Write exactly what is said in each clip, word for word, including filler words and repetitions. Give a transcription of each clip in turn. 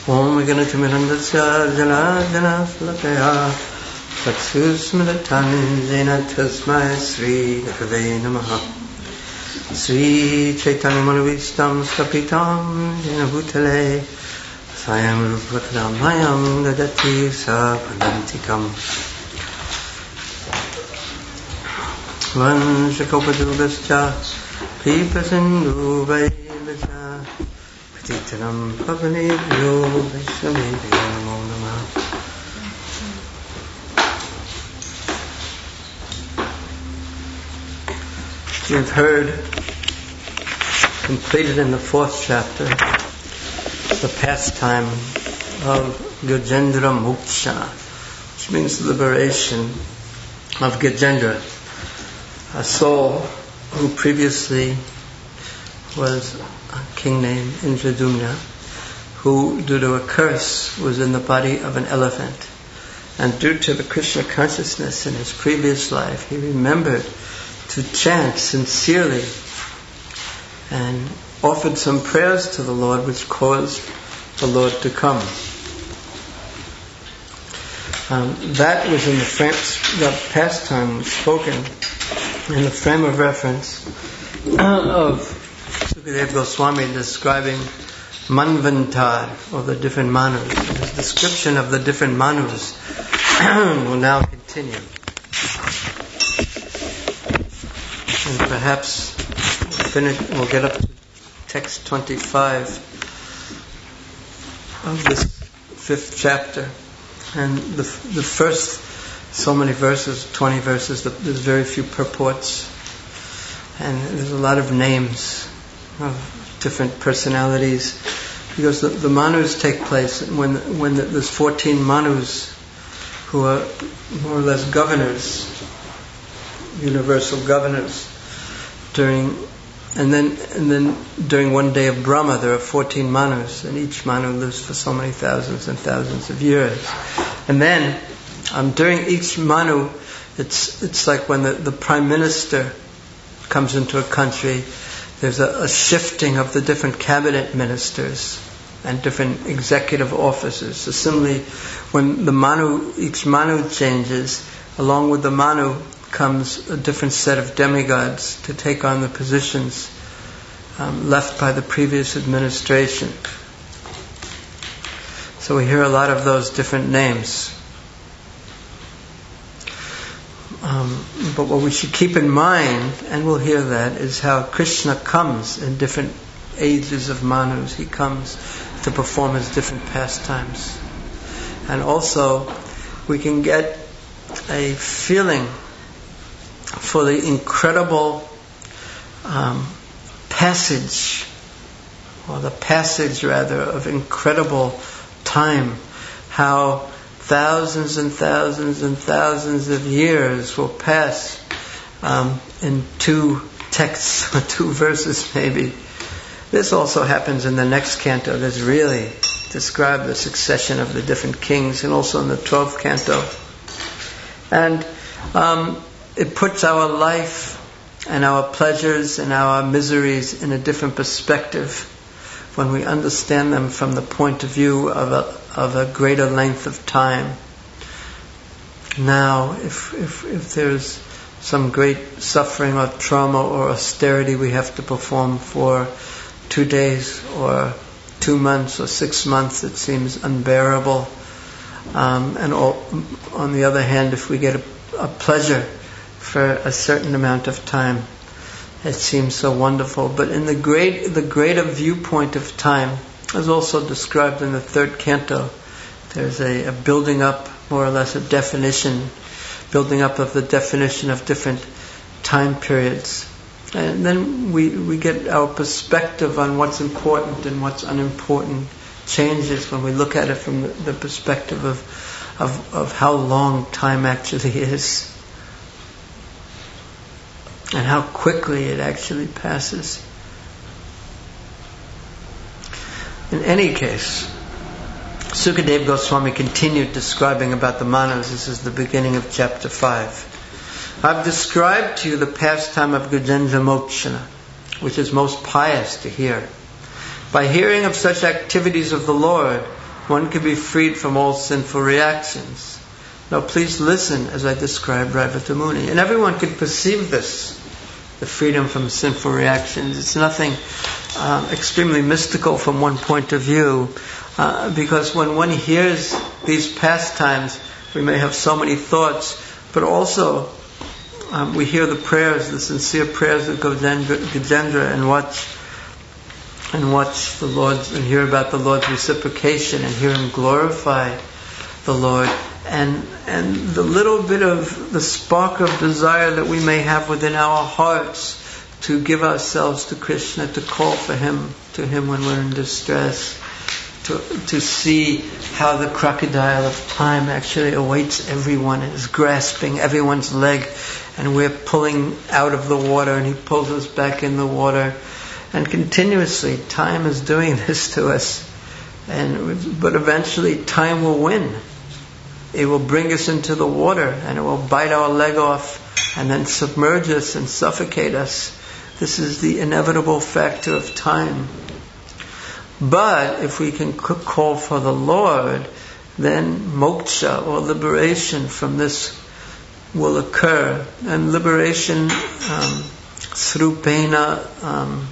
Om Ganatimirandasya Jana Jana Falakaya Tatsusmratan Jena Tasmai Sri Gurave Namaha. Sri Chaitanya Manavistam Stapitam Jena Bhutale Sayam Rupakadamayam Dadati Sapadantikam Vanshakapadubhascha Pipasindu Vaibhascha Patitanam Pavanebhyo Vaishnavebhyo Namo Namaha. You've heard, completed in the fourth chapter, the pastime of Gajendra Moksha, which means the liberation of Gajendra, a soul who previously was a king named Indradumna, who, due to a curse, was in the body of an elephant. And due to the Krishna consciousness in his previous life, he remembered to chant sincerely and offered some prayers to the Lord, which caused the Lord to come. Um, that was in the frame, the pastime was spoken in the frame of reference of Sukadeva Goswami describing Manvantar, or the different manus. His description of the different manus will now continue. And perhaps we'll finish, we'll get up to text twenty-five of this fifth chapter. And the the first so many verses, twenty verses, there's very few purports. And there's a lot of names of different personalities. Because the, the manus take place when when the, there's fourteen manus who are more or less governors, universal governors. During and then and then during one day of Brahma there are fourteen manus, and each manu lives for so many thousands and thousands of years. And then um, during each manu, it's it's like when the, the prime minister comes into a country, there's a, a shifting of the different cabinet ministers and different executive officers. So similarly, when the manu, each manu changes, along with the manu comes a different set of demigods to take on the positions um, left by the previous administration. So we hear a lot of those different names. Um, but what we should keep in mind, and we'll hear that, is how Krishna comes in different ages of manus. He comes to perform his different pastimes. And also, we can get a feeling for the incredible um, passage, or the passage rather, of incredible time, how thousands and thousands and thousands of years will pass um, in two texts, or two verses maybe. This also happens in the next canto. There's really described the succession of the different kings, and also in the twelfth canto. And um, it puts our life and our pleasures and our miseries in a different perspective when we understand them from the point of view of a, of a greater length of time. Now, if, if, if there's some great suffering or trauma or austerity we have to perform for two days or two months or six months, it seems unbearable. Um, and all, on the other hand, if we get a, a pleasure for a certain amount of time, it seems so wonderful. But in the great, the greater viewpoint of time, as also described in the third canto, there's a, a building up, more or less a definition, building up of the definition of different time periods. And then we, we get our perspective on what's important and what's unimportant changes when we look at it from the, the perspective of, of of how long time actually is, and how quickly it actually passes. In any case, Sukadeva Goswami continued describing about the manus. This is the beginning of chapter five. I've described to you the pastime of Gajendra Moksha, which is most pious to hear. By hearing of such activities of the Lord, One can be freed from all sinful reactions. Now please listen as I describe Raivata Muni. And everyone can perceive this, the freedom from sinful reactions. It's nothing um, extremely mystical from one point of view, uh, because when one hears these pastimes, we may have so many thoughts, but also um, we hear the prayers, the sincere prayers of Gajendra, Gajendra and watch and watch the Lord's, and hear about the Lord's reciprocation and hear Him glorify the Lord. And and the little bit of the spark of desire that we may have within our hearts to give ourselves to Krishna, to call for Him, to Him when we're in distress, to to see how the crocodile of time actually awaits everyone, is grasping everyone's leg, and we're pulling out of the water, and He pulls us back in the water. And continuously, time is doing this to us. And but eventually, time will win. It will bring us into the water, and it will bite our leg off, and then submerge us and suffocate us. This is the inevitable factor of time. But if we can call for the Lord, then moksha, or liberation from this, will occur. And liberation, um, srupena, um,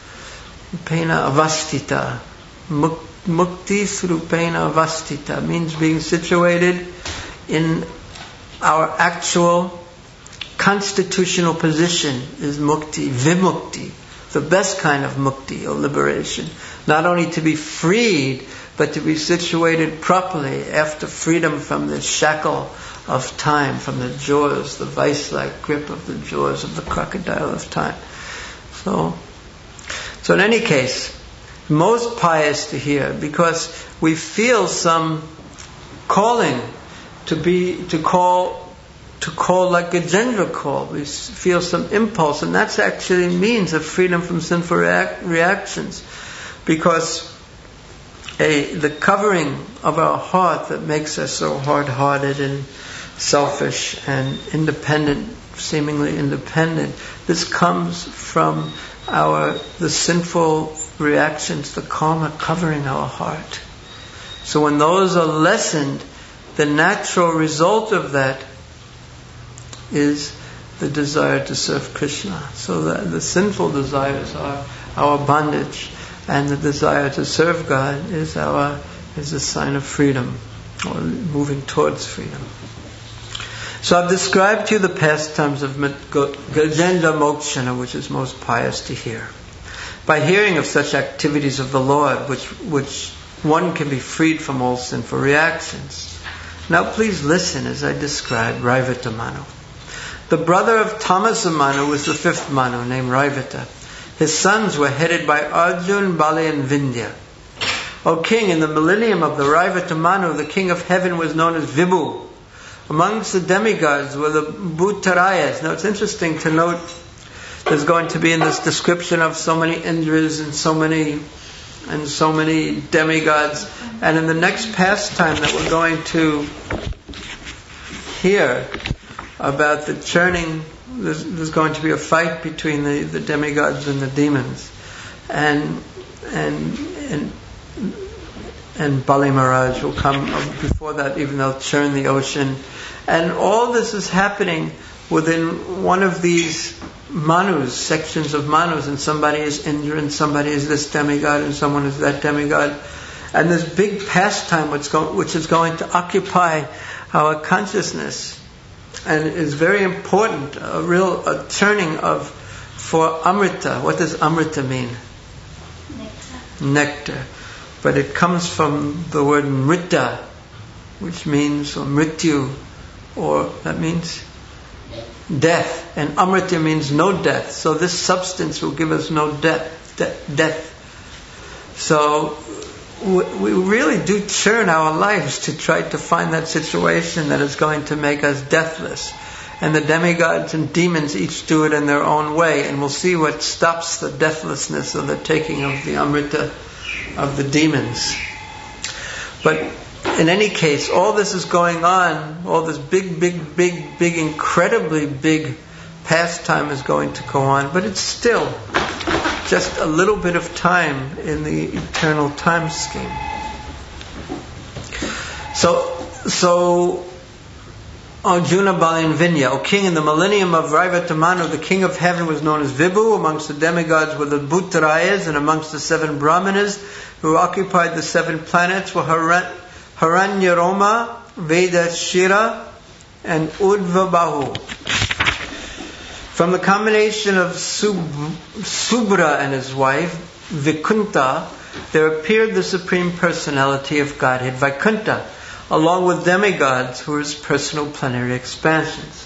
Pena avastita. Mukti srupena avastita means being situated in our actual constitutional position is mukti, vimukti, the best kind of mukti or liberation. Not only to be freed, but to be situated properly after freedom from the shackle of time, from the jaws, the vice-like grip of the jaws of the crocodile of time. So, So in any case, most pious to hear, because we feel some calling to be to call to call like Gajendra called. We feel some impulse, and that's actually means of freedom from sinful reac- reactions, because a the covering of our heart that makes us so hard-hearted and selfish and independent, seemingly independent, this comes from our the sinful reactions, the karma covering our heart. So when those are lessened, the natural result of that is the desire to serve Krishna. So the, the sinful desires are our bondage, and the desire to serve God is our is a sign of freedom, or moving towards freedom. So I've described to you the pastimes of Gajendra Mokshana, which is most pious to hear. By hearing of such activities of the Lord, which which one can be freed from all sinful reactions. Now please listen as I describe Raivata Manu. The brother of Tamasa Manu was the fifth Manu, named Raivata. His sons were headed by Arjun, Bali and Vindhya. O king, in the millennium of the Raivata Manu, the king of heaven was known as Vibhu. Amongst the demigods were the Bhuttarayas. Now it's interesting to note there's going to be in this description of so many Indras and so many and so many demigods. And in the next pastime that we're going to hear about the churning, there's, there's going to be a fight between the, the demigods and the demons. And and and and Bali Maharaj will come before that, even they'll churn the ocean. And all this is happening within one of these manus, sections of manus, and somebody is Indra, and somebody is this demigod, and someone is that demigod. And this big pastime which, go, which is going to occupy our consciousness, and is very important, a real a turning of, for Amrita. What does Amrita mean? Nectar. Nectar. But it comes from the word mrita, which means, or mrityu, or that means death. And amrita means no death. So this substance will give us no death. De- death. So we, we really do churn our lives to try to find that situation that is going to make us deathless. And the demigods and demons each do it in their own way. And we'll see what stops the deathlessness of the taking of the amrita of the demons. But in any case, all this is going on, all this big, big, big, big, incredibly big pastime is going to go on, but it's still just a little bit of time in the eternal time scheme. So, so Arjuna Balinvinya, O king, in the millennium of Raivata Manu, the king of heaven was known as Vibhu. Amongst the demigods were the Bhuttarayas, and amongst the seven Brahmanas who occupied the seven planets were Haran- Haranyaroma, Vedashira, and Udvabahu. From the combination of Sub- Subra and his wife, Vikunta, there appeared the Supreme Personality of Godhead, Vaikuntha, along with demigods who were his personal plenary expansions.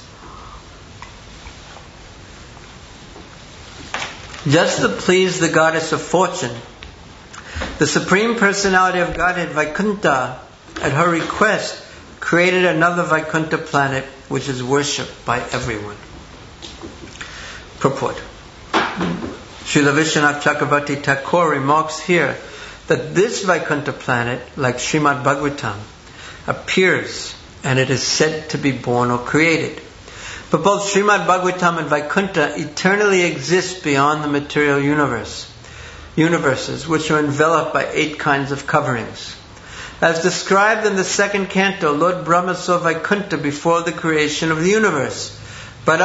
Just to please the goddess of fortune, the Supreme Personality of Godhead, Vaikuntha, at her request, created another Vaikuntha planet which is worshipped by everyone. Purport. Srila Vishwanath Chakravarti Thakur remarks here that this Vaikuntha planet, like Srimad Bhagavatam, appears and it is said to be born or created. But both Srimad Bhagavatam and Vaikuntha eternally exist beyond the material universe, universes which are enveloped by eight kinds of coverings. As described in the second canto, Lord Brahma saw Vaikuntha before the creation of the universe. But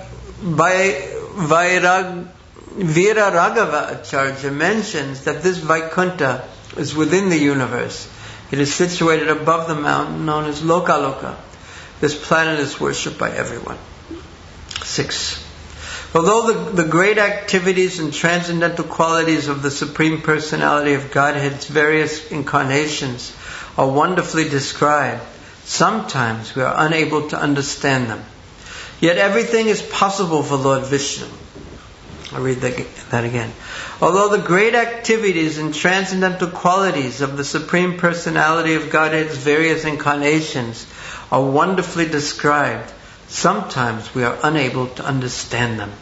Vairag, Veera Raghava Acharya mentions that this Vaikuntha is within the universe. It is situated above the mountain known as Lokaloka. This planet is worshipped by everyone. Six. Although the, the great activities and transcendental qualities of the Supreme Personality of Godhead's various incarnations are wonderfully described, sometimes we are unable to understand them. Yet everything is possible for Lord Vishnu. I'll read that, that again. Although the great activities and transcendental qualities of the Supreme Personality of Godhead's various incarnations are wonderfully described, sometimes we are unable to understand them.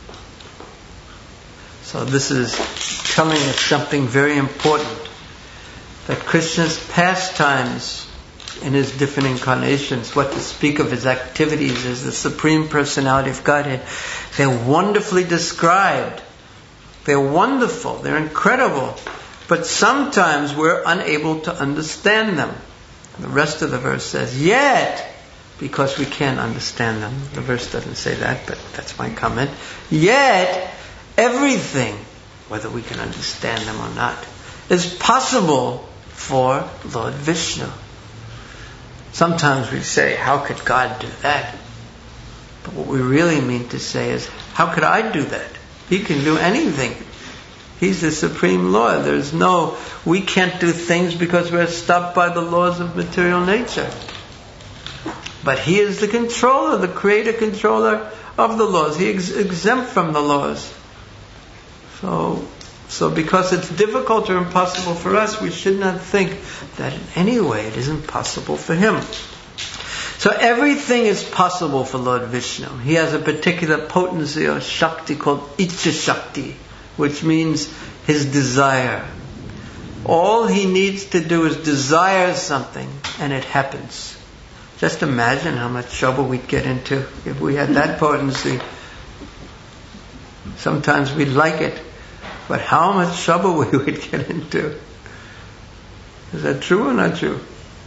So this is telling us something very important, that Krishna's pastimes in his different incarnations, what to speak of his activities as the Supreme Personality of Godhead, they're wonderfully described. They're wonderful, they're incredible, but sometimes we're unable to understand them. The rest of the verse says, yet, because we can't understand them, the verse doesn't say that, but that's my comment, yet everything, whether we can understand them or not, is possible for Lord Vishnu. Sometimes we say, how could God do that? But what we really mean to say is, how could I do that? He can do anything. He's the Supreme Lord. There's no, we can't do things because we're stopped by the laws of material nature. But He is the controller, the creator controller of the laws. He is exempt from the laws. So, so because it's difficult or impossible for us, we should not think that in any way it isn't possible for Him. So everything is possible for Lord Vishnu. He has a particular potency or Shakti called Ichcha Shakti, which means his desire. All he needs to do is desire something and it happens. Just imagine how much trouble we'd get into if we had that potency. Sometimes we'd like it, but how much trouble we would get into. Is that true or not true?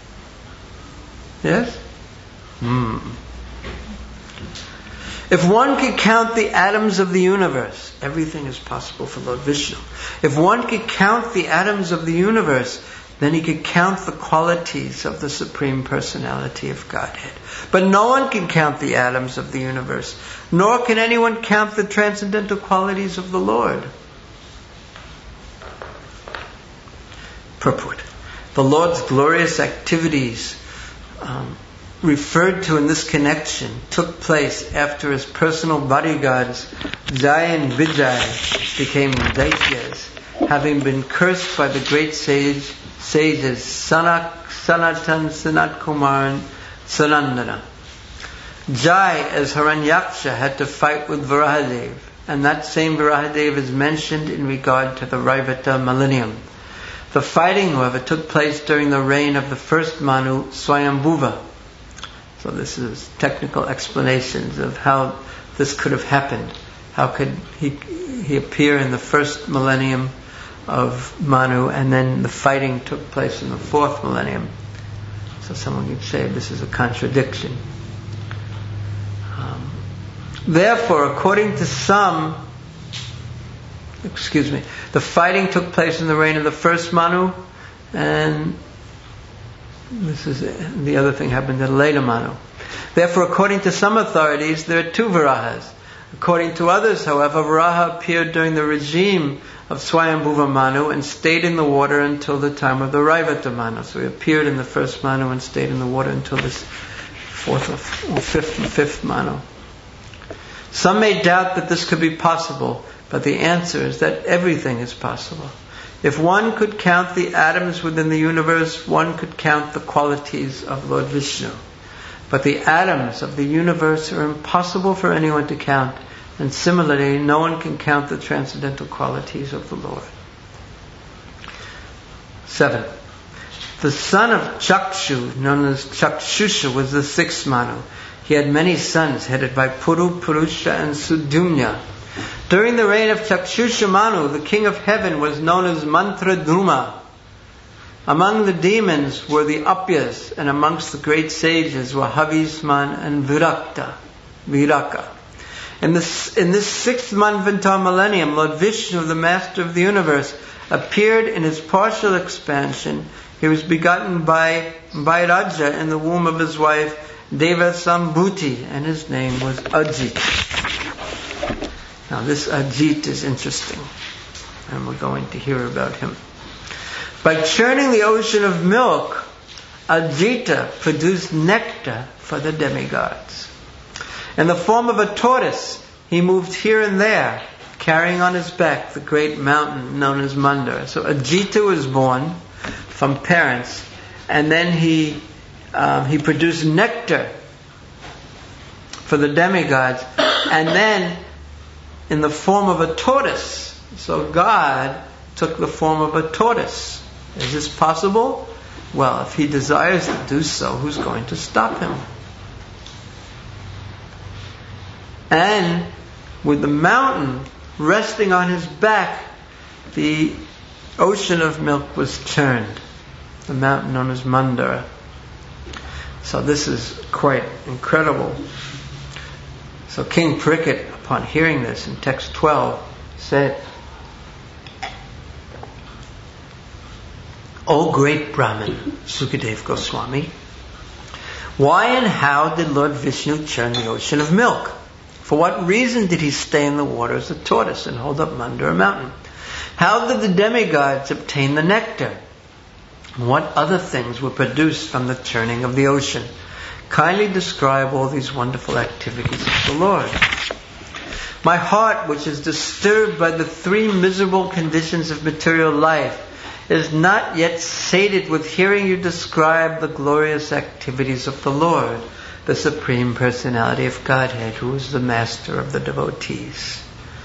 Yes? Hmm. If one could count the atoms of the universe, everything is possible for Lord Vishnu. If one could count the atoms of the universe, then he could count the qualities of the Supreme Personality of Godhead. But no one can count the atoms of the universe, nor can anyone count the transcendental qualities of the Lord. Purport. The Lord's glorious activities um, referred to in this connection took place after his personal bodyguards Jai and Vijay became Daityas, having been cursed by the great sage, sages Sanak, Sanatan, Sanat Kumar and Sanandana. Jai, as Hiranyaksha, had to fight with Varahadev, and that same Varahadev is mentioned in regard to the Raivata millennium. The fighting, however, took place during the reign of the first Manu, Swayambhuva. So this is technical explanations of how this could have happened. How could he he appear in the first millennium of Manu, and then the fighting took place in the fourth millennium. So someone could say this is a contradiction. Um, therefore, according to some, excuse me, the fighting took place in the reign of the first Manu, and this is the other thing happened in the later Manu. Therefore, according to some authorities, there are two Varahas. According to others, however, Varaha appeared during the regime of Swayambhuva Manu and stayed in the water until the time of the Raivata Manu. So he appeared in the first Manu and stayed in the water until this fourth or fifth, fifth Manu. Some may doubt that this could be possible, but the answer is that everything is possible. If one could count the atoms within the universe, one could count the qualities of Lord Vishnu. But the atoms of the universe are impossible for anyone to count, and similarly, no one can count the transcendental qualities of the Lord. Seven. The son of Chakshu, known as Chakshusha, was the sixth Manu. He had many sons, headed by Puru, Purusha, and Sudumna. During the reign of Chakshusha Manu, the king of heaven was known as Mantradhuma. Among the demons were the Apyas, and amongst the great sages were Havisman and Virakta, Viraka. In this, in this sixth Manvantar millennium, Lord Vishnu, the master of the universe, appeared in his partial expansion. He was begotten by Vairaja in the womb of his wife Devasambhuti, and his name was Ajit. Now this Ajit is interesting, and we're going to hear about him. By churning the ocean of milk, Ajita produced nectar for the demigods. In the form of a tortoise, he moved here and there, carrying on his back the great mountain known as Mandara. So Ajita was born from parents, and then he um, he produced nectar for the demigods, and then in the form of a tortoise. So God took the form of a tortoise. Is this possible? Well, if he desires to do so, who's going to stop him? And with the mountain resting on his back, the ocean of milk was turned. The mountain known as Mandara. So this is quite incredible. So King Parikshit, upon hearing this in text twelve, said, O great Brahmin, Sukadeva Goswami, why and how did Lord Vishnu churn the ocean of milk? For what reason did he stay in the water as a tortoise and hold up Mandara mountain? How did the demigods obtain the nectar? What other things were produced from the churning of the ocean? Kindly describe all these wonderful activities of the Lord. My heart, which is disturbed by the three miserable conditions of material life, is not yet sated with hearing you describe the glorious activities of the Lord, the Supreme Personality of Godhead, who is the master of the devotees.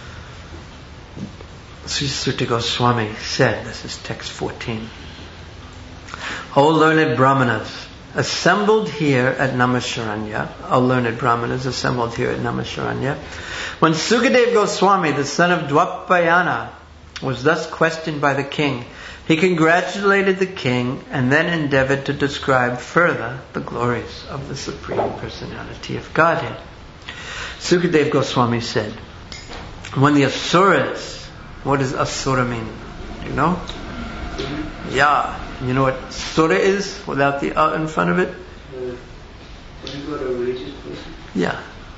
Sri Suta Goswami said, this is text fourteen, O learned Brahmanas, assembled here at Namasharanya, O learned Brahmanas assembled here at Namasharanya, when Sukadeva Goswami, the son of Dwapayana, was thus questioned by the king, he congratulated the king and then endeavored to describe further the glories of the Supreme Personality of Godhead. Sukadeva Goswami said, when the Asuras, what does Asura mean? Do you know? Yeah. You know what Sura is without the uh in front of it? Yeah.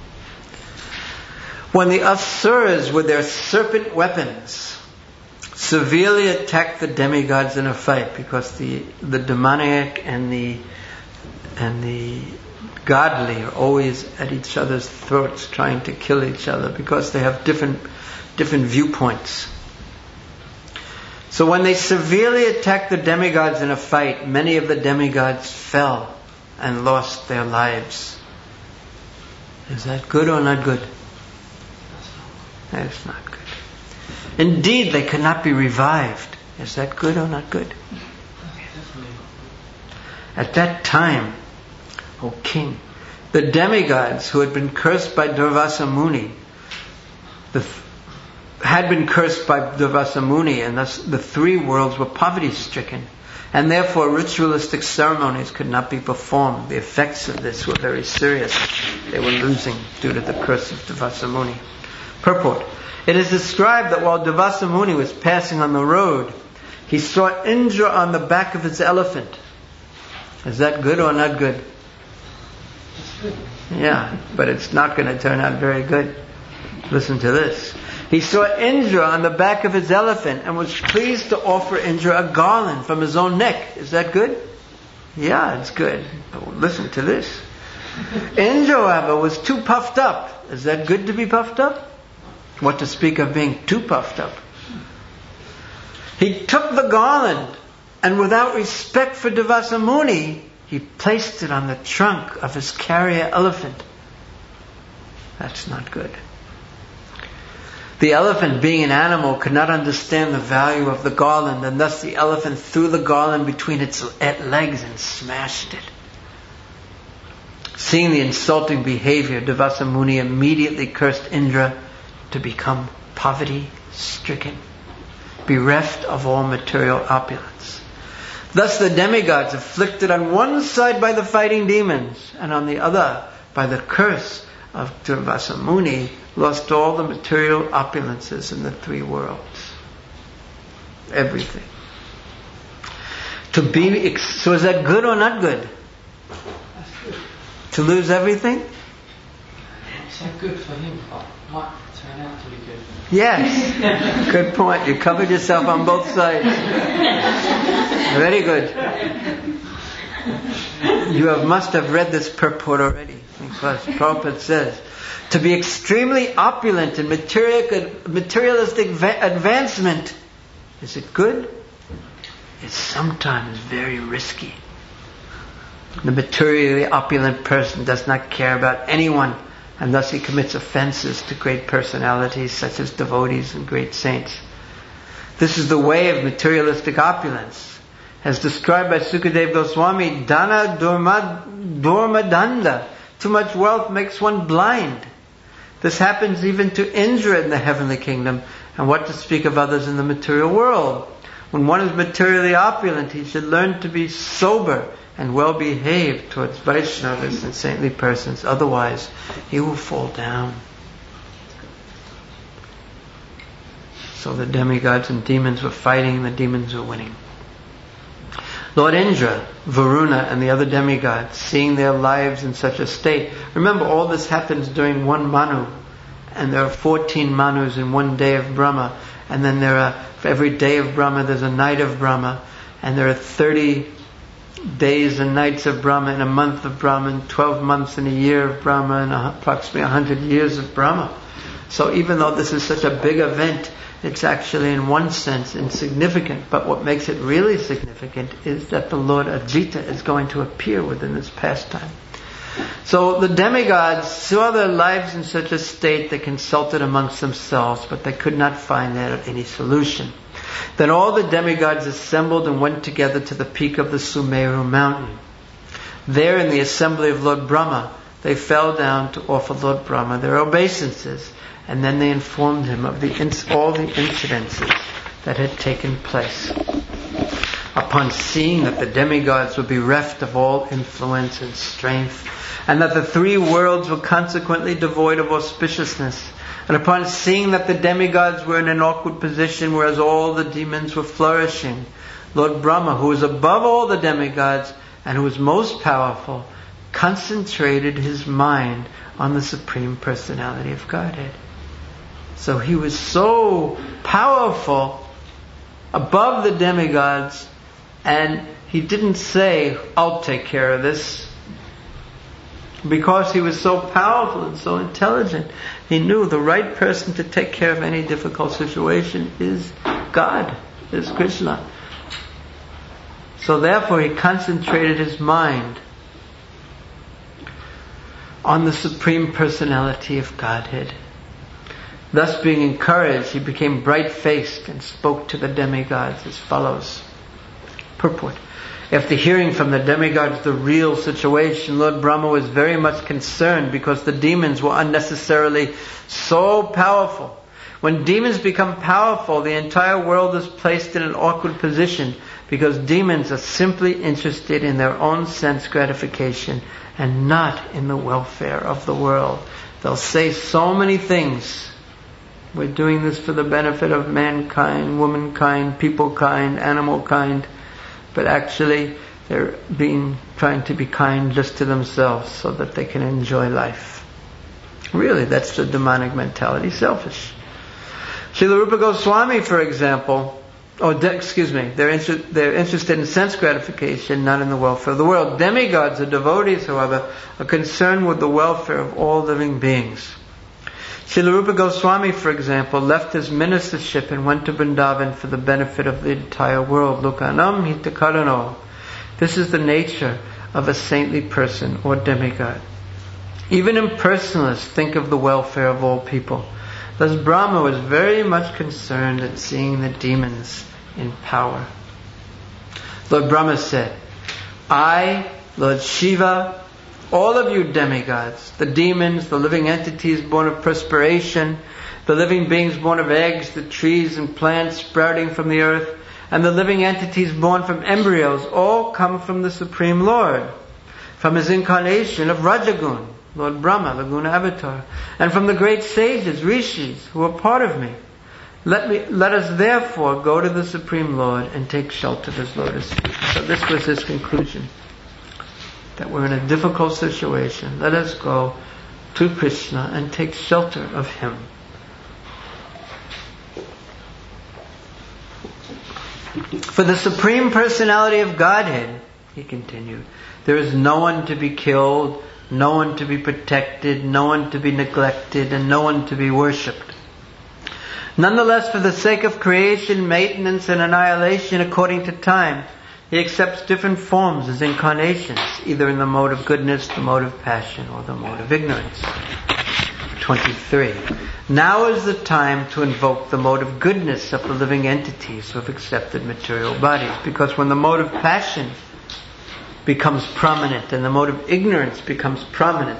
When the Asuras with their serpent weapons severely attacked the demigods in a fight, because the the demoniac and the and the godly are always at each other's throats trying to kill each other because they have different different viewpoints. So when they severely attacked the demigods in a fight, many of the demigods fell and lost their lives. Is that good or not good? That's not good. Indeed, they could not be revived. Is that good or not good? At that time, O king, the demigods who had been cursed by Durvasa Muni, the th- had been cursed by Durvasa Muni, and thus the three worlds were poverty-stricken. and therefore ritualistic ceremonies could not be performed. The effects of this were very serious. They were losing due to the curse of Durvasa Muni. Purport. It is described that while Durvasa Muni was passing on the road, he saw Indra on the back of his elephant. Is that good or not good? It's good. Yeah, but it's not going to turn out very good. Listen to this. He saw Indra on the back of his elephant and was pleased to offer Indra a garland from his own neck. Is that good? Yeah, it's good. But listen to this. Indra, however, was too puffed up. Is that good to be puffed up? What to speak of being too puffed up? He took the garland and without respect for Durvasa Muni, he placed it on the trunk of his carrier elephant. That's not good. The elephant, being an animal, could not understand the value of the garland, and thus the elephant threw the garland between its legs and smashed it. Seeing the insulting behavior, Durvasa Muni immediately cursed Indra to become poverty-stricken, bereft of all material opulence. Thus the demigods, afflicted on one side by the fighting demons and on the other by the curse of Durvasa Muni, lost all the material opulences in the three worlds. Everything. To be, so is that good or not good? That's good. To lose everything? It's not good for him, but might turn out to be good. Yes. Good point. You covered yourself on both sides. Very good. You have, must have read this purport already, because Prabhupada says, to be extremely opulent in material, materialistic va- advancement, is it good? It's sometimes very risky. The materially opulent person does not care about anyone, and thus he commits offenses to great personalities such as devotees and great saints. This is the way of materialistic opulence. As described by Sukadeva Goswami, Dana Durma, Durmadanda. Too much wealth makes one blind. This happens even to Indra in the heavenly kingdom, and what to speak of others in the material world. When one is materially opulent, he should learn to be sober and well behaved towards Vaishnavas and saintly persons. Otherwise, he will fall down. So the demigods and demons were fighting, and the demons were winning. Lord Indra, Varuna, and the other demigods, seeing their lives in such a state. Remember, all this happens during one Manu. And there are fourteen Manus in one day of Brahma. And then there are, for every day of Brahma, there's a night of Brahma. And there are thirty days and nights of Brahma in a month of Brahma, and twelve months in a year of Brahma, and approximately one hundred years of Brahma. So even though this is such a big event, it's actually in one sense insignificant. But what makes it really significant is that the Lord Ajita is going to appear within this pastime. So the demigods saw their lives in such a state, they consulted amongst themselves, but they could not find out any solution. Then all the demigods assembled and went together to the peak of the Sumeru mountain. There in the assembly of Lord Brahma, they fell down to offer Lord Brahma their obeisances, and then they informed him of the all the incidences that had taken place. Upon seeing that the demigods were bereft of all influence and strength, and that the three worlds were consequently devoid of auspiciousness, and upon seeing that the demigods were in an awkward position, whereas all the demons were flourishing, Lord Brahma, who was above all the demigods and who was most powerful, concentrated his mind on the Supreme Personality of Godhead. So he was so powerful above the demigods, and he didn't say, I'll take care of this. Because he was so powerful and so intelligent, he knew the right person to take care of any difficult situation is God, is Krishna. So therefore he concentrated his mind on the Supreme Personality of Godhead. Thus being encouraged, he became bright-faced and spoke to the demigods as follows. Purport. After hearing from the demigods the real situation, Lord Brahma was very much concerned because the demons were unnecessarily so powerful. When demons become powerful, the entire world is placed in an awkward position because demons are simply interested in their own sense gratification and not in the welfare of the world. They'll say so many things. We're doing this for the benefit of mankind, womankind, people-kind, animal-kind. But actually, they're being trying to be kind just to themselves so that they can enjoy life. Really, that's the demonic mentality, selfish. Srila Rupa Goswami, for example, oh, de- excuse me, they're, inter- they're interested in sense gratification, not in the welfare of the world. Demigods or devotees, however, are concerned with the welfare of all living beings. Srila Rupa Goswami, for example, left his ministership and went to Vrindavan for the benefit of the entire world. Lokanam hitakarano. This is the nature of a saintly person or demigod. Even impersonalists think of the welfare of all people. Thus Brahma was very much concerned at seeing the demons in power. Lord Brahma said, I, Lord Shiva, all of you demigods, the demons, the living entities born of perspiration, the living beings born of eggs, the trees and plants sprouting from the earth, and the living entities born from embryos, all come from the Supreme Lord, from His incarnation of Rajagun, Lord Brahma, the Guna Avatar, and from the great sages, rishis, who are part of me. Let me, let us therefore go to the Supreme Lord and take shelter of His lotus feet. So this was his conclusion, that we're in a difficult situation. Let us go to Krishna and take shelter of Him. For the Supreme Personality of Godhead, he continued, there is no one to be killed, no one to be protected, no one to be neglected, and no one to be worshipped. Nonetheless, for the sake of creation, maintenance, and annihilation according to time, He accepts different forms as incarnations, either in the mode of goodness, the mode of passion, or the mode of ignorance. twenty-three. Now is the time to invoke the mode of goodness of the living entities who have accepted material bodies, because when the mode of passion becomes prominent and the mode of ignorance becomes prominent,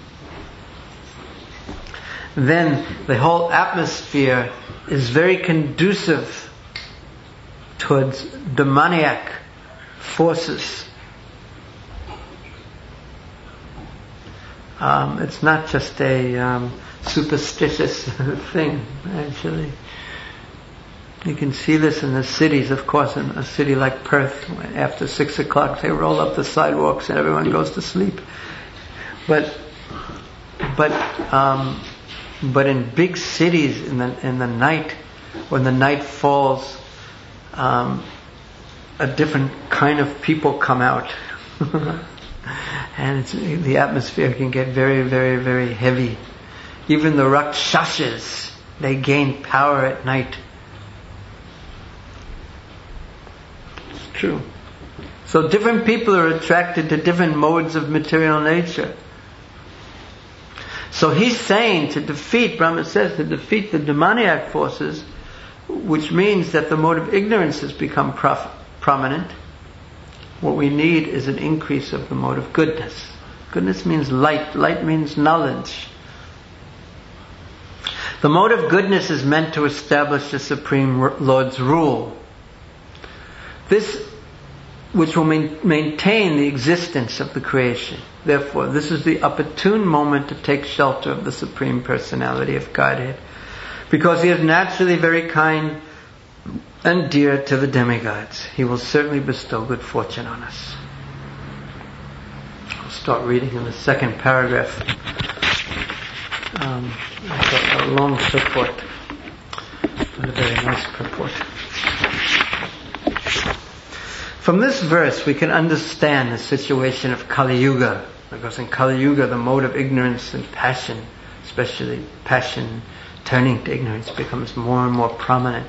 then the whole atmosphere is very conducive towards demoniac forces. Um, it's not just a um, superstitious thing, actually. You can see this in the cities, of course. In a city like Perth, after six o'clock, they roll up the sidewalks and everyone goes to sleep. But, but, um, but in big cities, in the in the night, when the night falls, um, a different kind of people come out, and it's, the atmosphere can get very, very, very heavy. Even the Rakshasas, they gain power at night. True. So different people are attracted to different modes of material nature. So he's saying to defeat, Brahma says, to defeat the demoniac forces, which means that the mode of ignorance has become prof- prominent. What we need is an increase of the mode of goodness. Goodness means light. Light means knowledge. The mode of goodness is meant to establish the Supreme Lord's rule. This, which will main, maintain the existence of the creation. Therefore, this is the opportune moment to take shelter of the Supreme Personality of Godhead, because He is naturally very kind and dear to the demigods. He will certainly bestow good fortune on us. I'll start reading in the second paragraph. Um, a long purport, but a very nice purport. From this verse we can understand the situation of Kali Yuga, because in Kali Yuga the mode of ignorance and passion, especially passion turning to ignorance, becomes more and more prominent.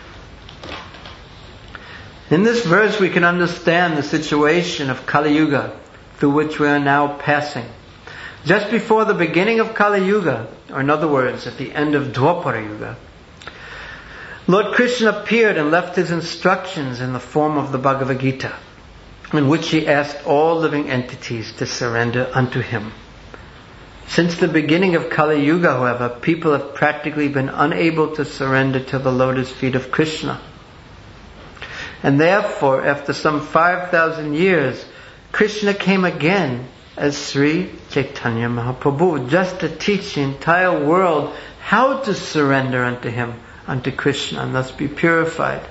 In this verse we can understand the situation of Kali Yuga, through which we are now passing. Just before the beginning of Kali Yuga, or in other words, at the end of Dwapara Yuga, Lord Krishna appeared and left His instructions in the form of the Bhagavad Gita, in which He asked all living entities to surrender unto Him. Since the beginning of Kali Yuga, however, people have practically been unable to surrender to the lotus feet of Krishna. And therefore, after some five thousand years, Krishna came again as Sri Chaitanya Mahaprabhu, just to teach the entire world how to surrender unto Him, unto Krishna, and thus be purified.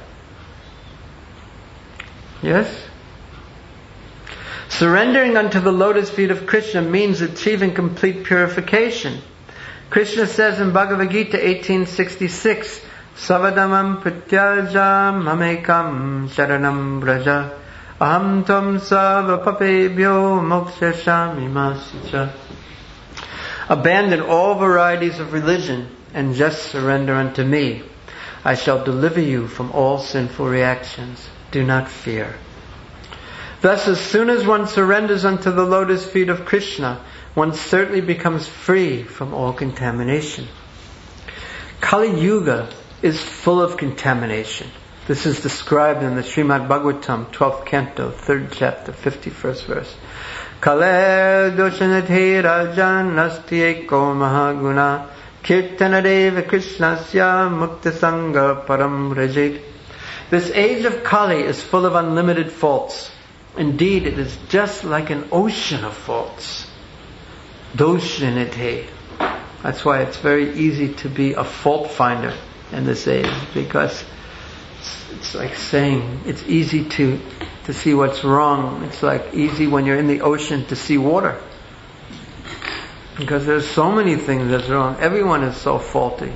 Yes? Surrendering unto the lotus feet of Krishna means achieving complete purification. Krishna says in Bhagavad Gita eighteen sixty-six, Savadamam pratyajam mamekam sharanam braja aham tvam sava papebhyo mokshashami masicha. Abandon all varieties of religion and just surrender unto me. I shall deliver you from all sinful reactions. Do not fear. Thus, as soon as one surrenders unto the lotus feet of Krishna, one certainly becomes free from all contamination. Kali Yuga is full of contamination. This is described in the Srimad Bhagavatam, twelfth canto, third chapter, fifty-first verse. Kale doshanate rajan nasti eko mahaguna kirtanadeva krishnasya mukta sangha param rajit. This age of Kali is full of unlimited faults. Indeed, it is just like an ocean of faults. Doshanate. That's why it's very easy to be a fault finder in this age, because it's like saying it's easy to to see what's wrong. It's like easy when you're in the ocean to see water, because there's so many things that's wrong. Everyone is so faulty.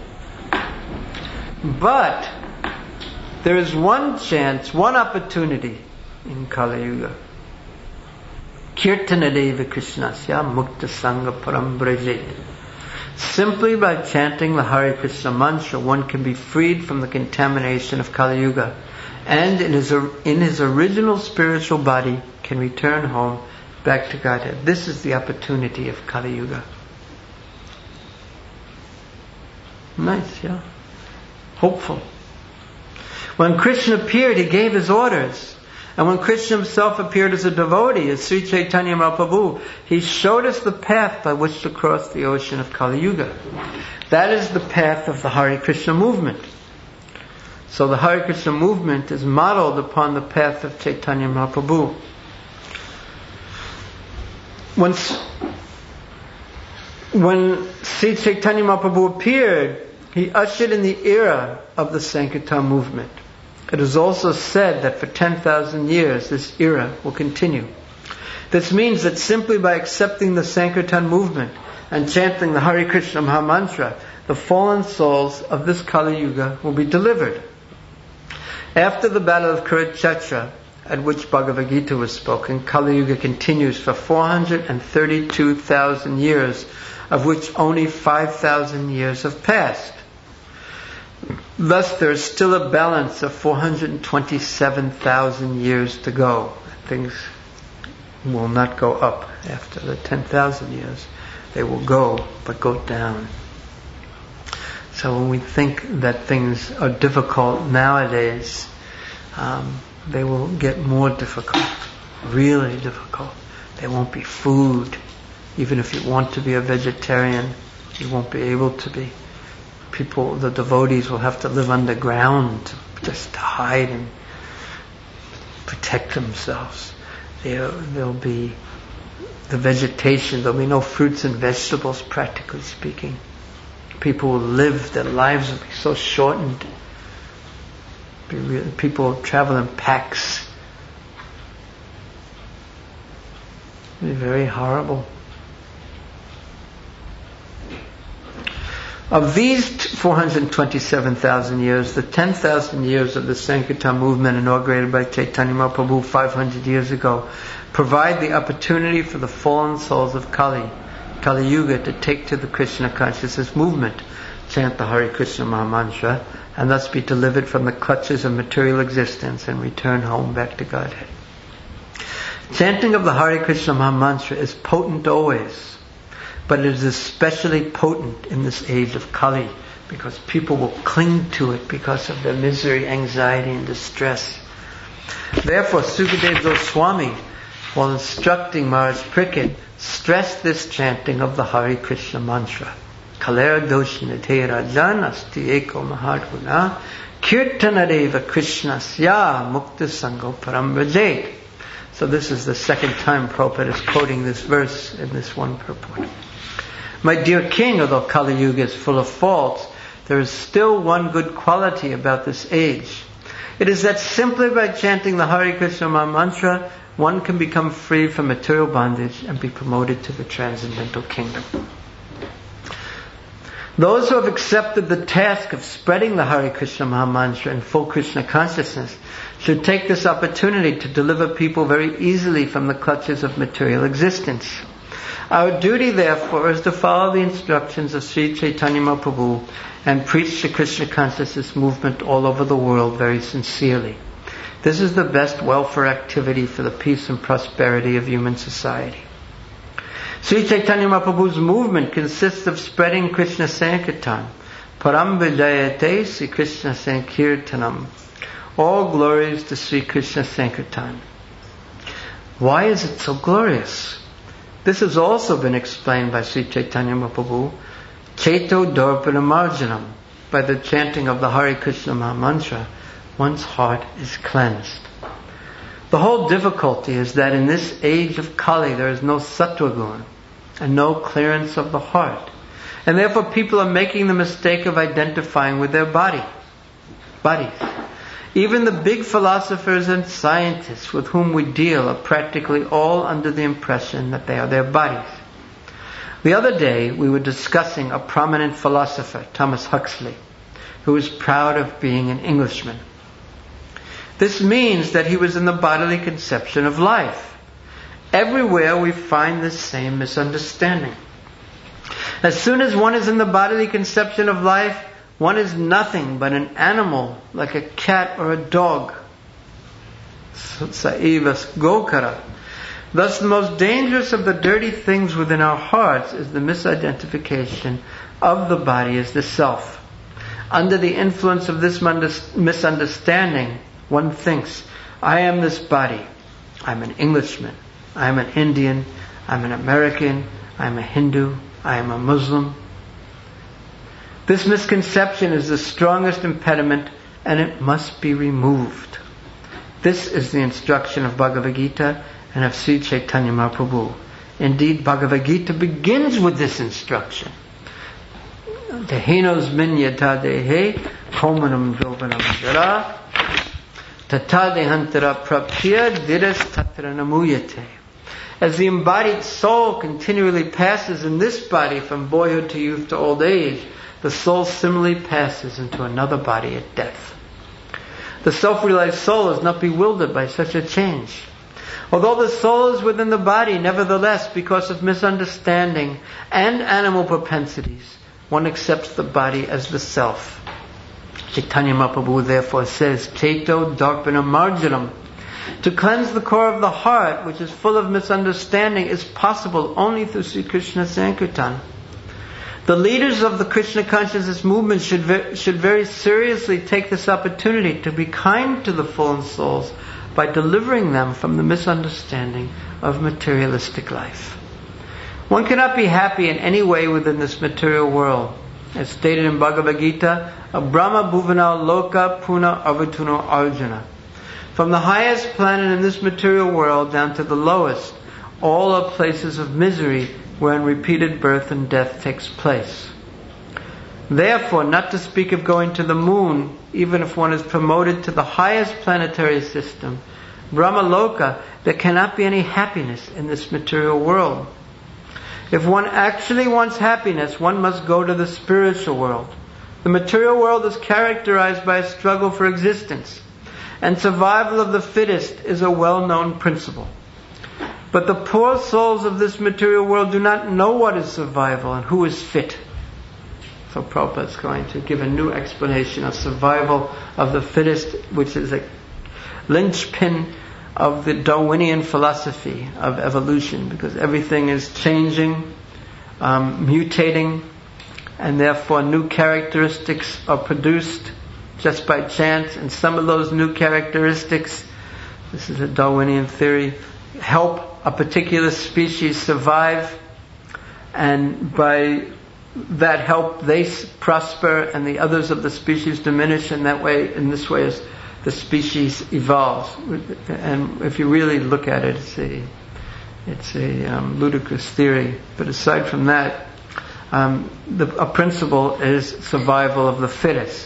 But there is one chance, one opportunity in Kali Yuga. Kirtanadeva Krishnasya Mukta Sangha Param Brajit. Simply by chanting the Hare Krishna mantra, one can be freed from the contamination of Kali Yuga, and in his in his original spiritual body can return home back to Godhead. This is the opportunity of Kali Yuga. Nice, yeah? Hopeful. When Krishna appeared, He gave His orders. And when Krishna Himself appeared as a devotee, as Sri Chaitanya Mahaprabhu, He showed us the path by which to cross the ocean of Kali Yuga. That is the path of the Hare Krishna movement. So the Hare Krishna movement is modeled upon the path of Chaitanya Mahaprabhu. When, when Sri Chaitanya Mahaprabhu appeared, He ushered in the era of the Sankirtan movement. It is also said that for ten thousand years this era will continue. This means that simply by accepting the Sankirtan movement and chanting the Hare Krishna Mahamantra, the fallen souls of this Kali Yuga will be delivered. After the battle of Kurukshetra, at which Bhagavad Gita was spoken, Kali Yuga continues for four hundred thirty-two thousand years, of which only five thousand years have passed. Thus there is still a balance of four hundred twenty-seven thousand years to go. Things will not go up after the ten thousand years. They will go, but go down. So when we think that things are difficult nowadays, um, they will get more difficult, really difficult. There won't be food. Even if you want to be a vegetarian, you won't be able to be. People, the devotees will have to live underground just to hide and protect themselves. There, there'll be the vegetation, there'll be no fruits and vegetables, practically speaking. People will live, their lives will be so shortened. Be real, people will travel in packs. It'll be very horrible. Of these four hundred twenty-seven thousand years, the ten thousand years of the Sankirtan movement inaugurated by Chaitanya Mahaprabhu five hundred years ago provide the opportunity for the fallen souls of Kali, Kali Yuga, to take to the Krishna consciousness movement, chant the Hare Krishna Mahamantra, and thus be delivered from the clutches of material existence and return home back to Godhead. Chanting of the Hare Krishna Mahamantra is potent always, but it is especially potent in this age of Kali, because people will cling to it because of their misery, anxiety, and distress. Therefore, Sukadeva Goswami, while instructing Maharaj Parikshit, stress this chanting of the Hare Krishna mantra. Kalera doshinate rajan asti eko mahadguna kirtanadeva krishnasya mukta sango param vrajet. So this is the second time Prabhupada is quoting this verse in this one purport. My dear king, although Kali Yuga is full of faults, there is still one good quality about this age. It is that simply by chanting the Hare Krishna mantra, one can become free from material bondage and be promoted to the transcendental kingdom. Those who have accepted the task of spreading the Hare Krishna mantra in full Krishna consciousness should take this opportunity to deliver people very easily from the clutches of material existence. Our duty, therefore, is to follow the instructions of Sri Chaitanya Mahaprabhu and preach the Krishna consciousness movement all over the world very sincerely. This is the best welfare activity for the peace and prosperity of human society. Sri Chaitanya Mahaprabhu's movement consists of spreading Krishna Sankirtan. Param Vijayate Sri Krishna Sankirtanam. All glories to Sri Krishna Sankirtan. Why is it so glorious? This has also been explained by Sri Chaitanya Mahaprabhu. Cheto Darpana Marjanam. By the chanting of the Hare Krishna mantra, one's heart is cleansed. The whole difficulty is that in this age of Kali there is no sattva guna and no clearance of the heart. And therefore people are making the mistake of identifying with their body. Bodies. Even the big philosophers and scientists with whom we deal are practically all under the impression that they are their bodies. The other day we were discussing a prominent philosopher, Thomas Huxley, who was proud of being an Englishman. This means that he was in the bodily conception of life. Everywhere we find this same misunderstanding. As soon as one is in the bodily conception of life, one is nothing but an animal, like a cat or a dog. Saivas gokara. Thus the most dangerous of the dirty things within our hearts is the misidentification of the body as the self. Under the influence of this misunderstanding, one thinks, I am this body. I'm an Englishman. I'm an Indian. I'm an American. I'm a Hindu. I am a Muslim. This misconception is the strongest impediment and it must be removed. This is the instruction of Bhagavad Gita and of Sri Chaitanya Mahaprabhu. Indeed, Bhagavad Gita begins with this instruction. Dehinos minyata dehe komanam jovanam jara tata dehantara prapya diras tatra namuyate. As the embodied soul continually passes in this body from boyhood to youth to old age, the soul similarly passes into another body at death. The self-realized soul is not bewildered by such a change. Although the soul is within the body, nevertheless, because of misunderstanding and animal propensities, one accepts the body as the self. Chaitanya Mahaprabhu therefore says, Cheto Darpana Marjanam. To cleanse the core of the heart, which is full of misunderstanding, is possible only through Sri Krishna Sankirtan. The leaders of the Krishna consciousness movement should ve- should very seriously take this opportunity to be kind to the fallen souls by delivering them from the misunderstanding of materialistic life. One cannot be happy in any way within this material world. As stated in Bhagavad Gita, Brahma Bhuvana Loka Puna Avatuno Arjuna. From the highest planet in this material world down to the lowest, all are places of misery wherein repeated birth and death takes place. Therefore, not to speak of going to the moon, even if one is promoted to the highest planetary system, Brahma Loka, there cannot be any happiness in this material world. If one actually wants happiness, one must go to the spiritual world. The material world is characterized by a struggle for existence, and survival of the fittest is a well-known principle. But the poor souls of this material world do not know what is survival and who is fit. So Prabhupada is going to give a new explanation of survival of the fittest, which is a linchpin of the Darwinian philosophy of evolution, because everything is changing, um, mutating, and therefore new characteristics are produced just by chance, and some of those new characteristics, this is a Darwinian theory, help a particular species survive, and by that help they prosper and the others of the species diminish, and that way, in this way, as the species evolves. And if you really look at it, it's a it's a um, ludicrous theory. But aside from that, um, the, a principle is survival of the fittest.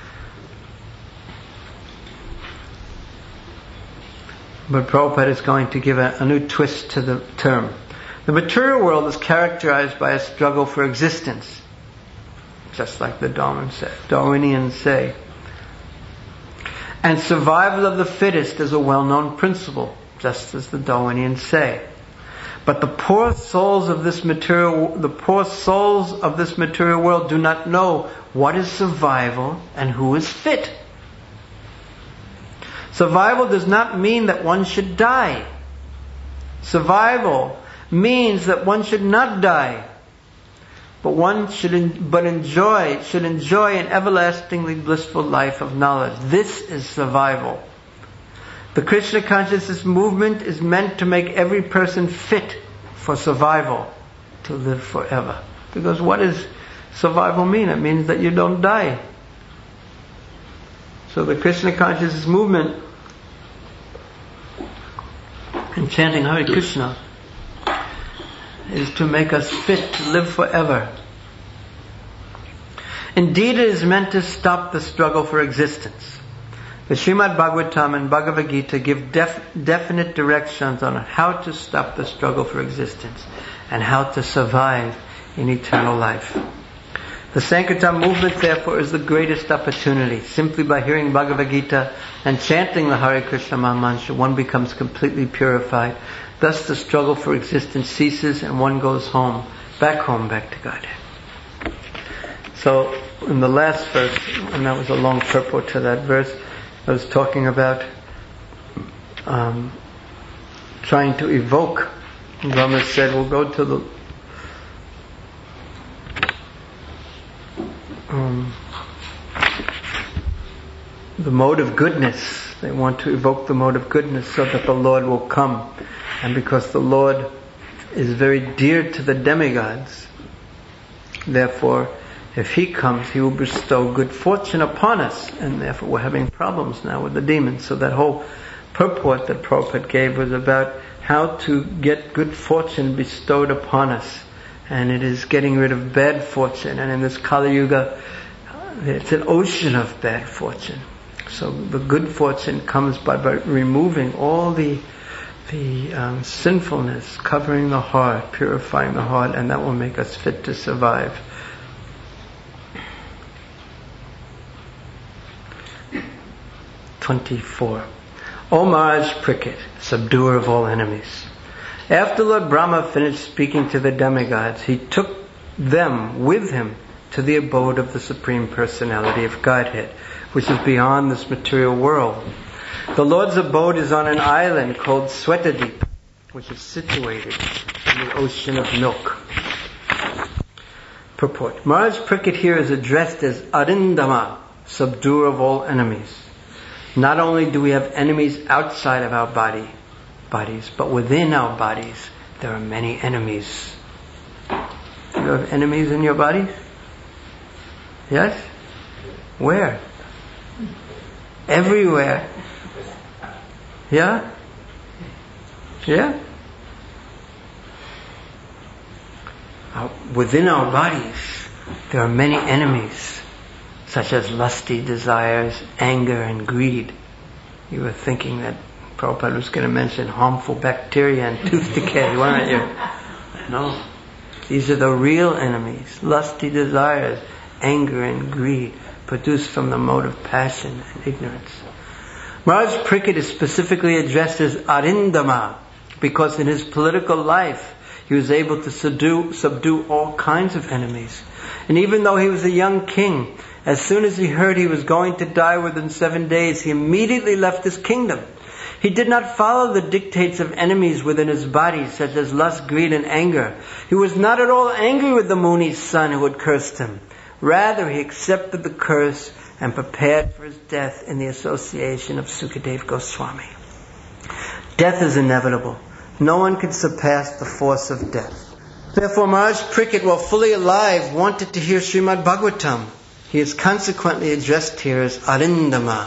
But Prabhupada is going to give a, a new twist to the term. The material world is characterized by a struggle for existence, just like the Darwin say, Darwinians say. And survival of the fittest is a well-known principle, just as the Darwinians say. But the poor souls of this material, the poor souls of this material world do not know what is survival and who is fit. Survival does not mean that one should die. Survival means that one should not die, but one should en- but enjoy should enjoy an everlastingly blissful life of knowledge. This is survival. The Krishna consciousness movement is meant to make every person fit for survival, to live forever. Because what does survival mean? It means that you don't die. So the Krishna consciousness movement and chanting Hare Krishna is to make us fit to live forever. Indeed, it is meant to stop the struggle for existence. The Srimad Bhagavatam and Bhagavad Gita give def- definite directions on how to stop the struggle for existence and how to survive in eternal life. The Sankirtan movement, therefore, is the greatest opportunity. Simply by hearing Bhagavad Gita and chanting the Hare Krishna Mahamantra, one becomes completely purified. Thus the struggle for existence ceases and one goes home, back home, back to Godhead. So, in the last verse, and that was a long purport to that verse, I was talking about um, trying to evoke. Brahma said, we'll go to the um, the mode of goodness. They want to evoke the mode of goodness so that the Lord will come. And because the Lord is very dear to the demigods, therefore, if He comes, He will bestow good fortune upon us. And therefore we're having problems now with the demons. So that whole purport that Prabhupada gave was about how to get good fortune bestowed upon us. And it is getting rid of bad fortune. And in this Kali Yuga, it's an ocean of bad fortune. So the good fortune comes by, by removing all the the um, sinfulness, covering the heart, purifying the heart, and that will make us fit to survive. twenty-four. O Maharaj Parikshit, subduer of all enemies. After Lord Brahma finished speaking to the demigods, he took them with him to the abode of the Supreme Personality of Godhead, which is beyond this material world. The Lord's abode is on an island called Swetadeep, which is situated in the ocean of milk. Purport. Maharaj Parikshit here is addressed as Arindama, subduer of all enemies. Not only do we have enemies outside of our body, bodies, but within our bodies there are many enemies. Do you have enemies in your bodies? Yes? Where? Everywhere. Yeah? Yeah? Uh, within our bodies there are many enemies, such as lusty desires, anger and greed. You were thinking that Prabhupada was going to mention harmful bacteria and tooth decay, weren't you? No. These are the real enemies. Lusty desires, anger and greed, produced from the mode of passion and ignorance. Maharaj Parikshit is specifically addressed as Arindama because in his political life he was able to subdue, subdue all kinds of enemies. And even though he was a young king, as soon as he heard he was going to die within seven days, he immediately left his kingdom. He did not follow the dictates of enemies within his body, such as lust, greed, and anger. He was not at all angry with the Muni's son who had cursed him. Rather, he accepted the curse and prepared for his death in the association of Sukadev Goswami. Death is inevitable, No one can surpass the force of death. Therefore Maharaj Parikshit, while fully alive, wanted to hear Srimad Bhagavatam. He is consequently addressed here as Arindama,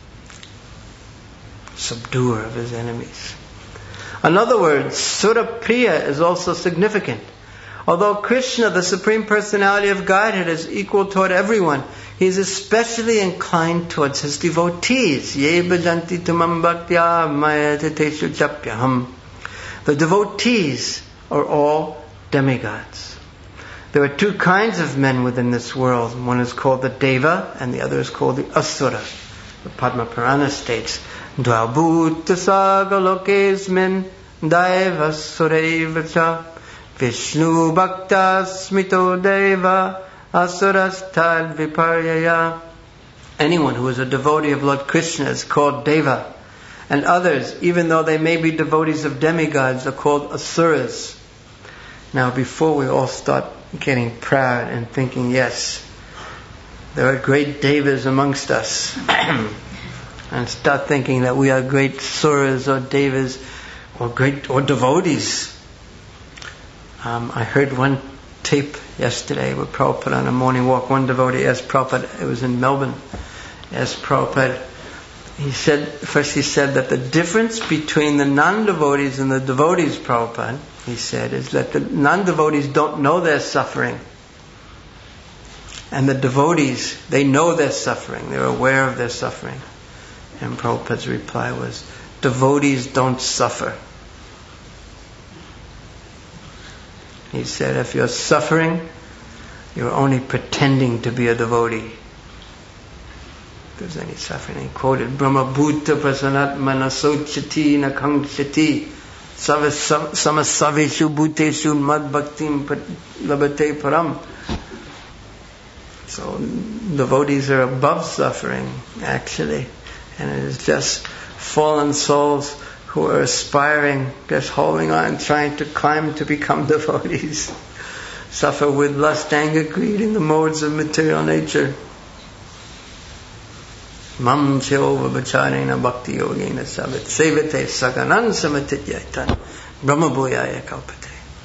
subduer of his enemies. In other words, Surapriya is also significant. Although Krishna, the Supreme Personality of Godhead, is equal toward everyone, he is especially inclined towards his devotees. Ye bhajanti tumam bhaktya mayatiteshu chapyaham. The devotees are all demigods. There are two kinds of men within this world. One is called the Deva and the other is called the Asura. The Padma Purana states, Dvabhuta sagalokesmin daiva suraivacha Vishnu bhakta smito deva asurastad viparyaya. Anyone who is a devotee of Lord Krishna is called Deva, and others, even though they may be devotees of demigods, are called Asuras. Now, before we all start getting proud and thinking, yes, there are great Devas amongst us, and start thinking that we are great Suras or Devas or great or devotees. Um, I heard one tape yesterday with Prabhupada on a morning walk. One devotee asked Prabhupada, it was in Melbourne, asked Prabhupada, he said, first he said that the difference between the non-devotees and the devotees, Prabhupada, he said, is that the non-devotees don't know they're suffering. And the devotees, they know they're suffering. They're aware of their suffering. And Prabhupada's reply was, devotees don't suffer. He said, if you're suffering, you're only pretending to be a devotee. If there's any suffering. He quoted, Brahma bhuta prasanat manasochati nakangchati samasavishu bhuteshu mad bhaktim labate param. So devotees are above suffering, actually. And it is just fallen souls who are aspiring, just holding on, trying to climb to become devotees, suffer with lust, anger, greed in the modes of material nature. Mam cheva bacharena bhakti yogena savat sevate saganan samatityaitan brahma bhuyaya kalpate.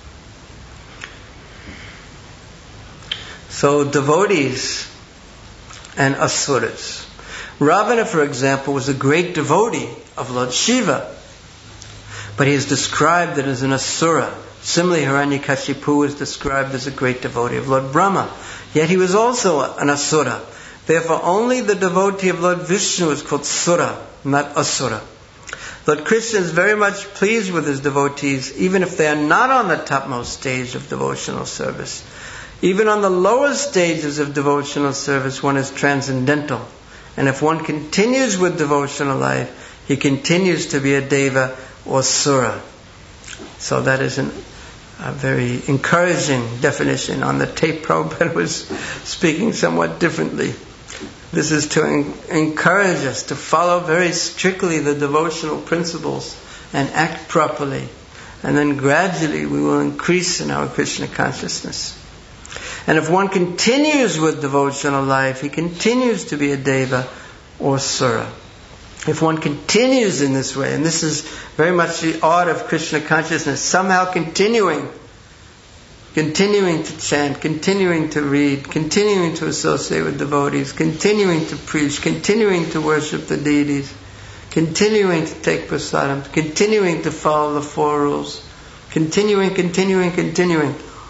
So devotees and asuras. Ravana, for example, was a great devotee of Lord Shiva, but he is described as an asura. Similarly, Hiranyakashipu is described as a great devotee of Lord Brahma. Yet he was also an asura. Therefore, only the devotee of Lord Vishnu is called sura, not asura. Lord Krishna is very much pleased with his devotees, even if they are not on the topmost stage of devotional service. Even on the lower stages of devotional service, one is transcendental. And if one continues with devotional life, he continues to be a deva or sura. So that is an, a very encouraging definition. On the tape, Prabhupada was speaking somewhat differently. This is to en- encourage us to follow very strictly the devotional principles and act properly. And then gradually we will increase in our Krishna consciousness. And if one continues with devotional life, he continues to be a deva or sura. If one continues in this way, and this is very much the art of Krishna consciousness, somehow continuing, continuing to chant, continuing to read, continuing to associate with devotees, continuing to preach, continuing to worship the deities, continuing to take prasadam, continuing to follow the four rules, continuing, continuing, continuing.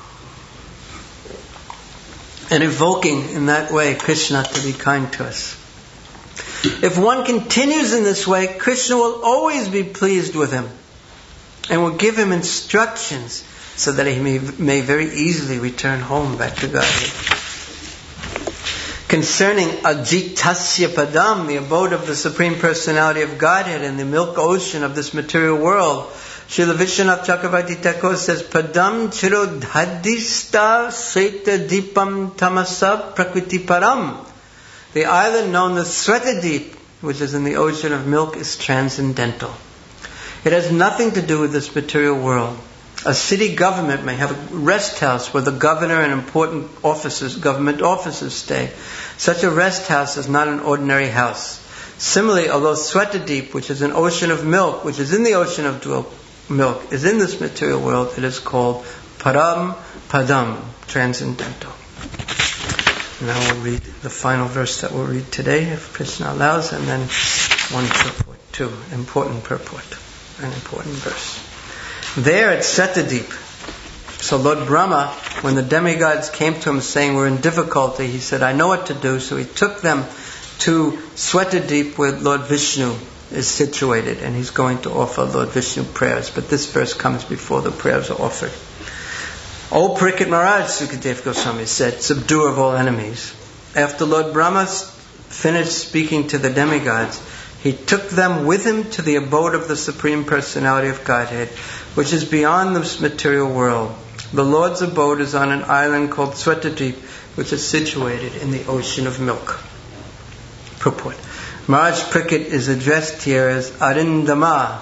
And evoking in that way Krishna to be kind to us. If one continues in this way, Krishna will always be pleased with him and will give him instructions so that he may, may very easily return home back to Godhead. Concerning Ajitasya Padam, the abode of the Supreme Personality of Godhead in the milk ocean of this material world, Srila Vishwanath Chakravarti Thakur says, Padam chirodhadista seta dipam tamasa prakriti param. The island known as Svetadip, which is in the ocean of milk, is transcendental. It has nothing to do with this material world. A city government may have a rest house where the governor and important officers, government officers stay. Such a rest house is not an ordinary house. Similarly, although Svetadip, which is an ocean of milk, which is in the ocean of milk is in this material world, it is called Param Padam, transcendental. Now we'll read the final verse that we'll read today, if Krishna allows, and then one purport, two, important purport, an important verse. There at Setadeep, so Lord Brahma, when the demigods came to him saying we're in difficulty, he said, I know what to do. So he took them to Swetadeep where Lord Vishnu is situated, and he's going to offer Lord Vishnu prayers. But this verse comes before the prayers are offered. O Parikshit Maharaj, Sukadeva Goswami said, subduer of all enemies. After Lord Brahma finished speaking to the demigods, he took them with him to the abode of the Supreme Personality of Godhead, which is beyond this material world. The Lord's abode is on an island called Swetadeep, which is situated in the ocean of milk. Purport. Maharaj Parikshit is addressed here as Arindama.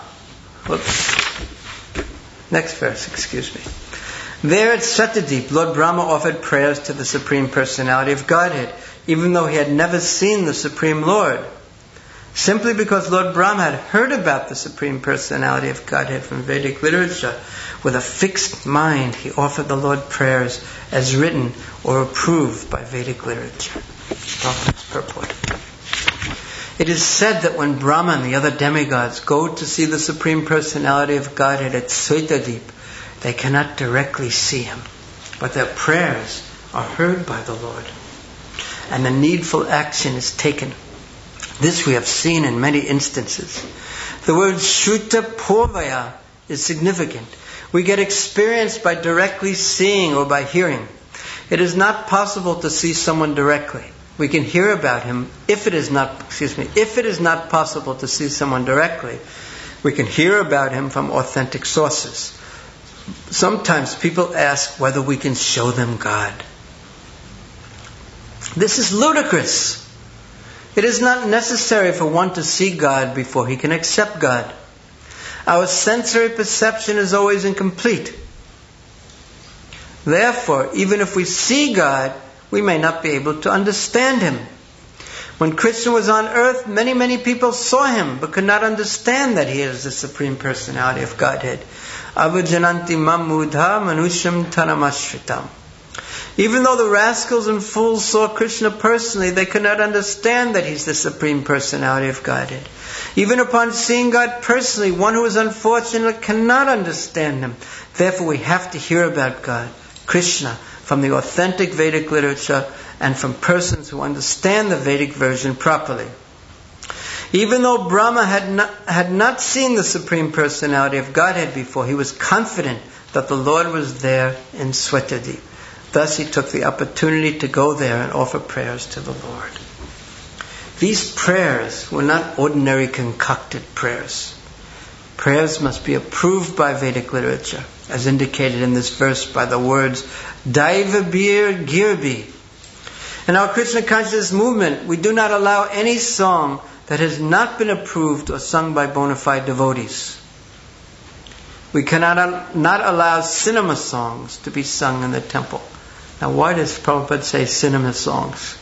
Whoops. Next verse, excuse me. There at Swetadeep, Lord Brahma offered prayers to the Supreme Personality of Godhead, even though he had never seen the Supreme Lord. Simply because Lord Brahma had heard about the Supreme Personality of Godhead from Vedic literature, with a fixed mind, he offered the Lord prayers as written or approved by Vedic literature. Purport. It is said that when Brahma and the other demigods go to see the Supreme Personality of Godhead at Swetadeep, they cannot directly see him, but their prayers are heard by the Lord, and the needful action is taken. This we have seen in many instances. The word Shruta Purvaya is significant. We get experience by directly seeing or by hearing. It is not possible to see someone directly. We can hear about him if it is not, excuse me, if it is not possible to see someone directly, we can hear about him from authentic sources. Sometimes people ask whether we can show them God. This is ludicrous. It is not necessary for one to see God before he can accept God. Our sensory perception is always incomplete. Therefore, even if we see God, we may not be able to understand him. When Krishna was on earth, many, many people saw him, but could not understand that he is the Supreme Personality of Godhead. Avajananti mamudha manusham tanamashritam. Even though the rascals and fools saw Krishna personally, they could not understand that he's the Supreme Personality of Godhead. Even upon seeing God personally, one who is unfortunate cannot understand him. Therefore, we have to hear about God, Krishna, from the authentic Vedic literature and from persons who understand the Vedic version properly. Even though Brahma had not, had not seen the Supreme Personality of Godhead before, he was confident that the Lord was there in Swetadeep. Thus he took the opportunity to go there and offer prayers to the Lord. These prayers were not ordinary concocted prayers. Prayers must be approved by Vedic literature, as indicated in this verse by the words Daivabir Girbi. In our Krishna consciousness movement, we do not allow any song that has not been approved or sung by bona fide devotees. We cannot not allow cinema songs to be sung in the temple. Now, why does Prabhupada say cinema songs?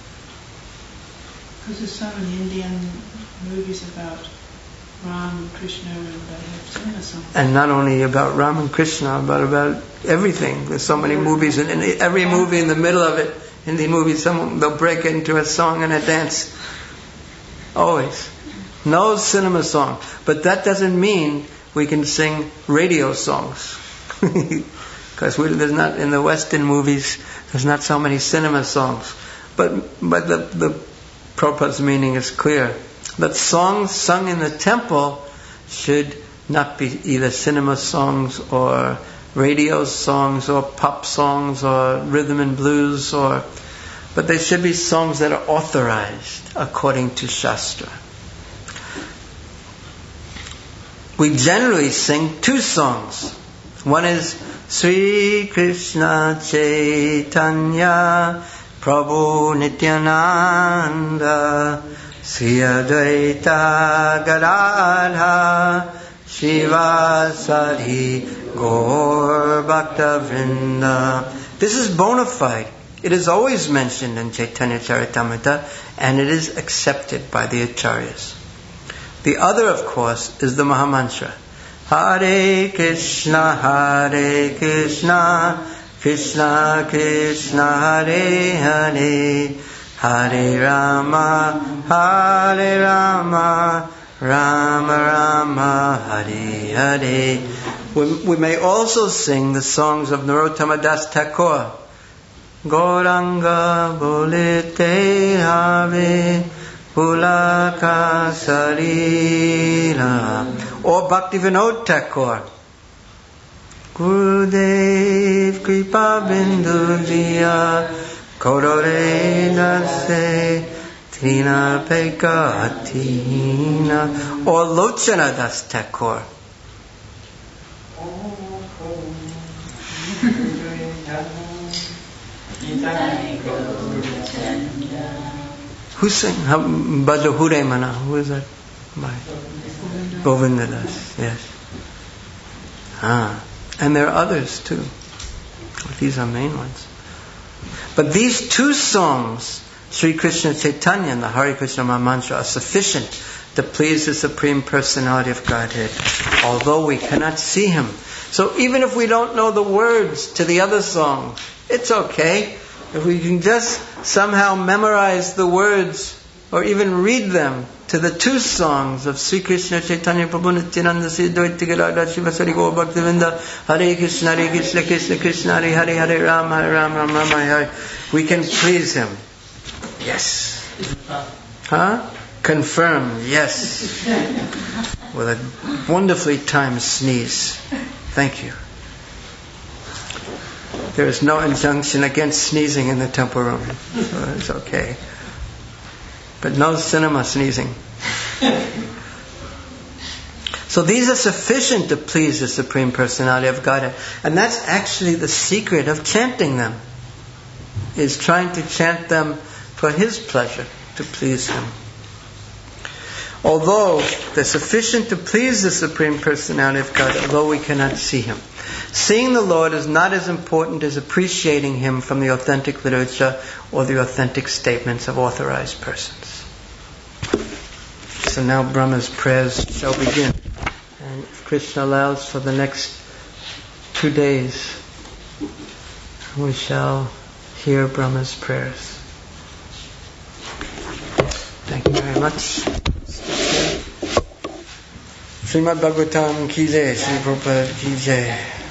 Because there's so many Indian movies about Ram and Krishna, and they have cinema songs. And not only about Ram and Krishna, but about everything. There's so many movies, and in every movie, in the middle of it, in the movie, someone they'll break into a song and a dance. Always. No cinema song. But that doesn't mean we can sing radio songs. Because there's not, in the Western movies, there's not so many cinema songs. But but the, the Prabhupada's meaning is clear. That songs sung in the temple should not be either cinema songs or radio songs or pop songs or rhythm and blues, or but they should be songs that are authorized according to Shastra. We generally sing two songs. One is Sri Krishna Chaitanya Prabhu Nityananda Sri Advaita Gadadhara Shivasari Gaur Bhakta Vrinda. This is bona fide. It is always mentioned in Chaitanya Charitamrita, and it is accepted by the Acharyas. The other, of course, is the Mahamantra. Hare Krishna, Hare Krishna, Krishna Krishna, Hare Hare, Hare Rama, Hare Rama, Rama Rama, Hare Hare. We, we may also sing the songs of Narottama Das Thakur. Gauranga bolite have Pulaka Sarila, or Bhaktivinoda Thakur. Gurudev Kripa Bindu Diya Korore Nase Tina Peka Tina, or Lochana Das Thakur. Who sang? Badlahure Mana. Who is that? By Govinda Das. Yes. Ah. And there are others too. These are main ones. But these two songs, Sri Krishna Chaitanya and the Hare Krishna Mahamantra, are sufficient to please the Supreme Personality of Godhead, although we cannot see Him. So even if we don't know the words to the other songs, it's okay. If we can just somehow memorize the words or even read them to the two songs of Sri Krishna Chaitanya Prabhu Nityananda Sri Advaita Gadadhar Srivasari Gaur Bhaktivinda, Hare Krishna, Hare Krishna, Krishna Krishna, Hare Hare, Hare Rama, Hare Rama, Rama Rama, Hare Hare, we can please Him. Yes. Huh? Confirm. Yes. With a wonderfully timed sneeze. Thank you. There is no injunction against sneezing in the temple room, so it's okay. But no cinema sneezing. So these are sufficient to please the Supreme Personality of Godhead. And that's actually the secret of chanting them, is trying to chant them for His pleasure, to please Him. Although they're sufficient to please the Supreme Personality of God, although we cannot see Him. Seeing the Lord is not as important as appreciating Him from the authentic literature or the authentic statements of authorized persons. So now Brahma's prayers shall begin. And if Krishna allows, for the next two days, we shall hear Brahma's prayers. Thank you very much. Srimad Bhagavatam ki jai, Sri Prabhupada ki jai.